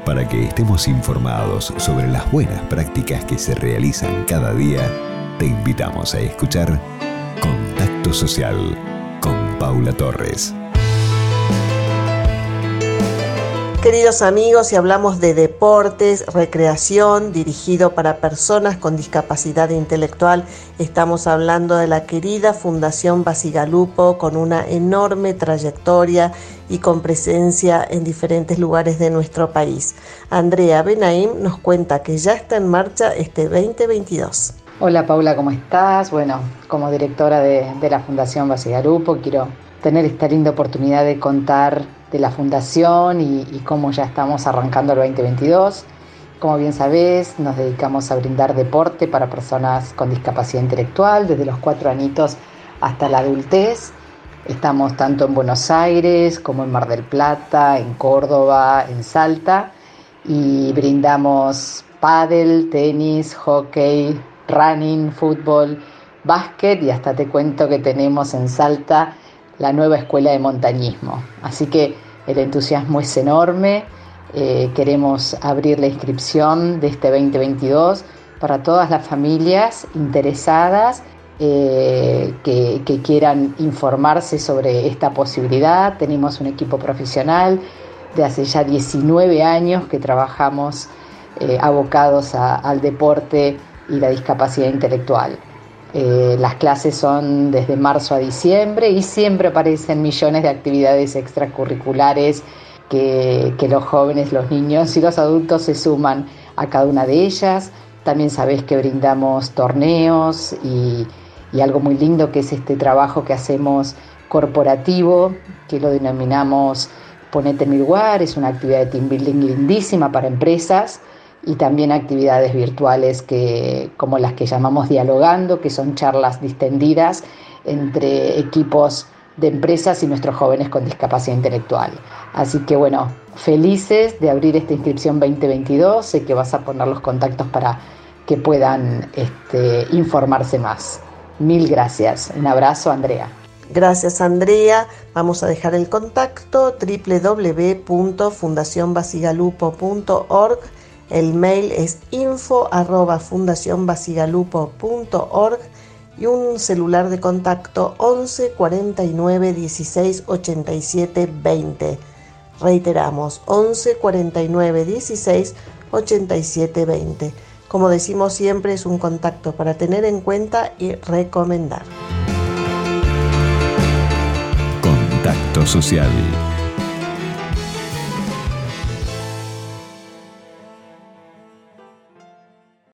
Para que estemos informados sobre las buenas prácticas que se realizan cada día, te invitamos a escuchar Contacto Social con Paula Torres. Queridos amigos, si hablamos de deportes, recreación, dirigido para personas con discapacidad intelectual, estamos hablando de la querida Fundación Bacigalupo, con una enorme trayectoria y con presencia en diferentes lugares de nuestro país. Andrea Benaim nos cuenta que ya está en marcha este 2022. Hola Paula, ¿cómo estás? Bueno, como directora de la Fundación Bacigalupo, quiero tener esta linda oportunidad de contar de la Fundación y cómo ya estamos arrancando el 2022. Como bien sabés, nos dedicamos a brindar deporte para personas con discapacidad intelectual, desde los 4 añitos hasta la adultez. Estamos tanto en Buenos Aires como en Mar del Plata, en Córdoba, en Salta, y brindamos pádel, tenis, hockey, running, fútbol, básquet, y hasta te cuento que tenemos en Salta la nueva escuela de montañismo. Así que el entusiasmo es enorme. Queremos abrir la inscripción de este 2022 para todas las familias interesadas que quieran informarse sobre esta posibilidad. Tenemos un equipo profesional de hace ya 19 años que trabajamos abocados al deporte y la discapacidad intelectual. Las clases son desde marzo a diciembre y siempre aparecen millones de actividades extracurriculares que los jóvenes, los niños y los adultos se suman a cada una de ellas. También sabés que brindamos torneos y algo muy lindo que es este trabajo que hacemos corporativo, que lo denominamos Ponete en mi lugar. Es una actividad de team building lindísima para empresas, y también actividades virtuales como las que llamamos Dialogando, que son charlas distendidas entre equipos de empresas y nuestros jóvenes con discapacidad intelectual. Así que bueno, felices de abrir esta inscripción 2022. Sé que vas a poner los contactos para que puedan informarse más. Mil gracias. Un abrazo, Andrea. Gracias, Andrea. Vamos a dejar el contacto: www.fundacionbacigalupo.org. El mail es info@fundacionbacigalupo.org y un celular de contacto 11 49 16 87 20. Reiteramos, 11 49 16 87 20. Como decimos siempre, es un contacto para tener en cuenta y recomendar. Contacto Social.